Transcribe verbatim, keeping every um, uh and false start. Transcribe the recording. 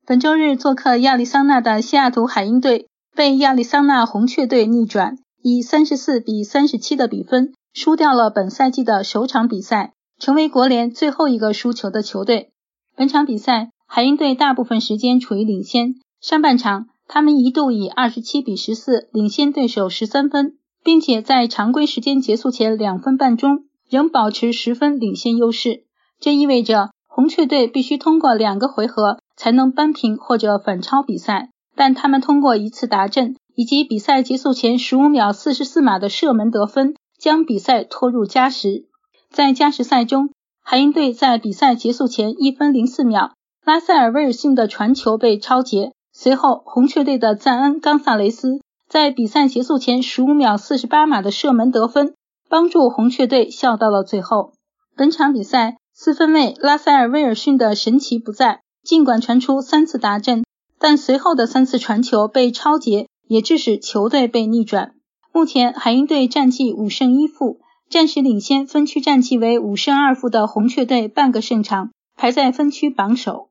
本周日做客亚利桑那的西雅图海鹰队被亚利桑那红雀队逆转，以三十四比三十七的比分输掉了本赛季的首场比赛，成为国联最后一个输球的球队。本场比赛，海鹰队大部分时间处于领先，上半场他们一度以二十七比十四领先对手十三分，并且在常规时间结束前两分半钟仍保持十分领先优势。这意味着红雀队必须通过两个回合才能扳平或者反超比赛，但他们通过一次达阵以及比赛结束前十五秒四十四码的射门得分，将比赛拖入加时。在加时赛中，海鹰队在比赛结束前一分零四秒，拉塞尔·威尔逊的传球被抄截，随后红雀队的赞恩·冈萨雷斯在比赛结束前十五秒四十八码的射门得分，帮助红雀队笑到了最后。本场比赛，四分卫拉塞尔·威尔逊的神奇不在，尽管传出三次达阵，但随后的三次传球被抄截，也致使球队被逆转。目前海鹰队战绩五胜一负，暂时领先分区战绩为五胜二负的红雀队半个胜场，排在分区榜首。